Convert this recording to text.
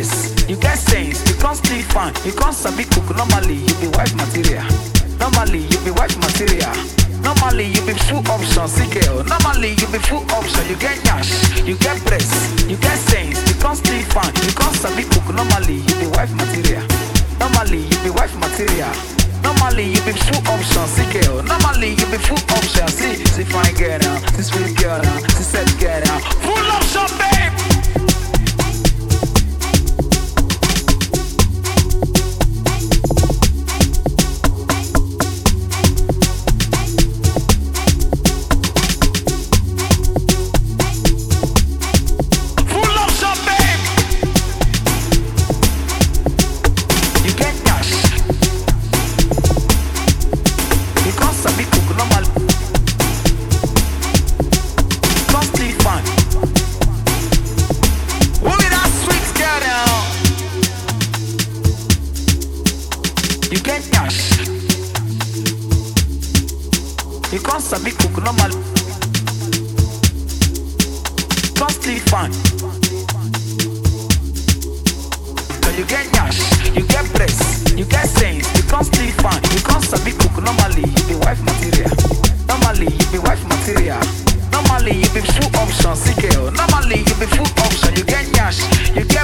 breast, you get sense, you can't still fine, you can't sabi cook. Normally you be wife material. Normally you be wife material. Normally you be full option, see girl. Normally you be full option, you get nyash, you get breast, you get sense, you can't still fine, you can't sabi cook. Normally you be wife material. Normally you be wife material. Normally you be full option, see girl. Normally you be full option, see fine girl now, see sweet girl now, see sad girl now. Full option, babe. You can't sabi cook normal. Can't still fine. So you get nyash, you get breast, you get sense, you can't still fine. You can't sabi cook normally, you be wife material. Normally you be wife material. Normally you be full option, see girl. Normally you be full option, you get nyash, you get